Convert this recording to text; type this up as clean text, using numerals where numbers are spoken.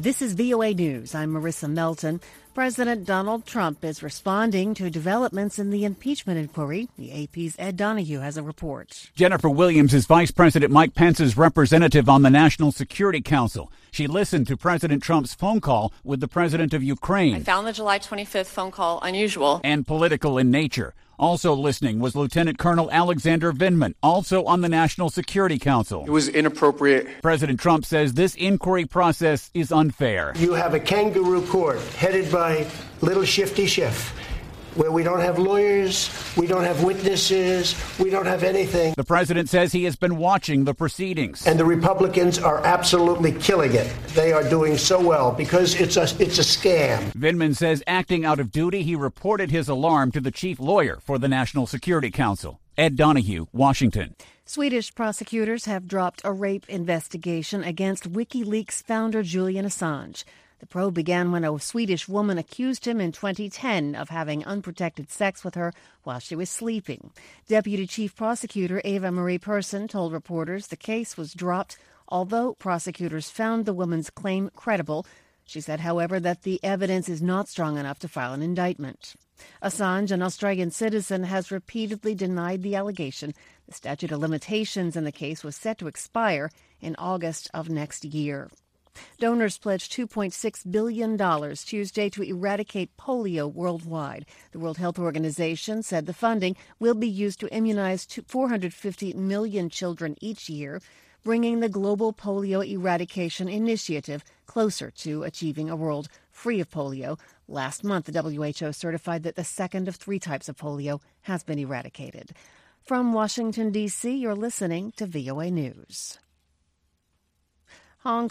This is VOA News. I'm Marissa Melton. President Donald Trump is responding to developments in the impeachment inquiry. The AP's Ed Donahue has a report. Jennifer Williams is Vice President Mike Pence's representative on the National Security Council. She listened to President Trump's phone call with the president of Ukraine. I found the July 25th phone call unusual and political in nature. Also listening was Lieutenant Colonel Alexander Vindman, also on the National Security Council. It was inappropriate. President Trump says this inquiry process is unfair. You have a kangaroo court headed by Little Shifty Schiff, where we don't have lawyers, we don't have witnesses, we don't have anything. The president says he has been watching the proceedings. And the Republicans are absolutely killing it. They are doing so well because it's a scam. Vindman says acting out of duty, he reported his alarm to the chief lawyer for the National Security Council. Ed Donahue, Washington. Swedish prosecutors have dropped a rape investigation against WikiLeaks founder Julian Assange. The probe began when a Swedish woman accused him in 2010 of having unprotected sex with her while she was sleeping. Deputy Chief Prosecutor Eva Marie Persson told reporters the case was dropped, although prosecutors found the woman's claim credible. She said, however, that the evidence is not strong enough to file an indictment. Assange, an Australian citizen, has repeatedly denied the allegation. The statute of limitations in the case was set to expire in August of next year. Donors pledged $2.6 billion Tuesday to eradicate polio worldwide. The World Health Organization said the funding will be used to immunize 450 million children each year, bringing the global polio eradication initiative closer to achieving a world free of polio. Last month, the WHO certified that the second of 3 types of polio has been eradicated. From Washington, D.C., you're listening to VOA News. Hong